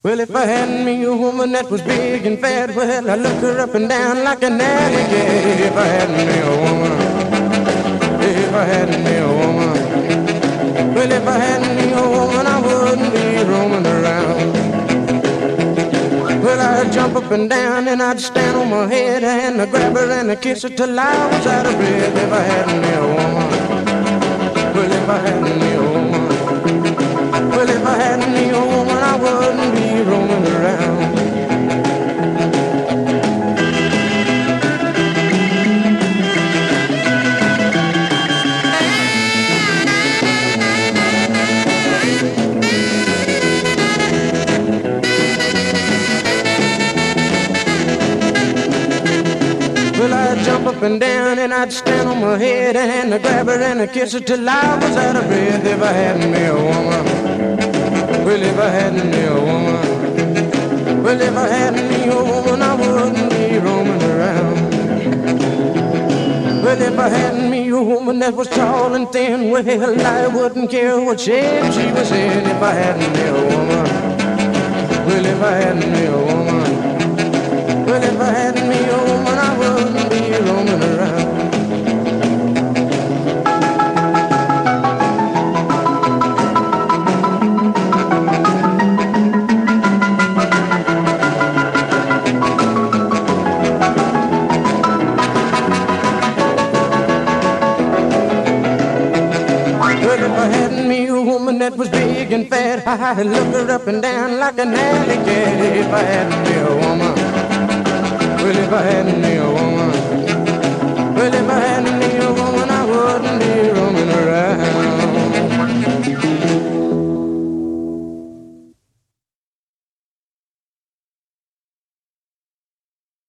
Well, if I had me a woman that was big and fat, well, I look her up and down like an alley cat. If I had me a woman, if I had me a woman, well, if I had me a woman, I wouldn't be roaming around. Well, I'd jump up and down and I'd stand on my head and I'd grab her and I'd kiss her till I was out of breath. If I had me a woman, well, if I had me a woman, well, if I had me a woman, I wouldn't be roaming around. Well, I'd jump up and down and I'd stand on my head and I'd grab her and I'd kiss her till I was out of breath. If I had me a woman, well, if I had me a woman, well, if I had me a woman, I wouldn't be roaming around. Well, if I had me a woman that was tall and thin, well, I wouldn't care what shape she was in. If I had me a woman, well, if I had me a woman, well, if I had me a woman, I wouldn't be roaming around. Well, if I had me a woman that was big and fat, I'd look her up and down like an alley cat. If I had me a woman, well, if I had me a woman, well, if I had me a woman, I wouldn't be roaming around.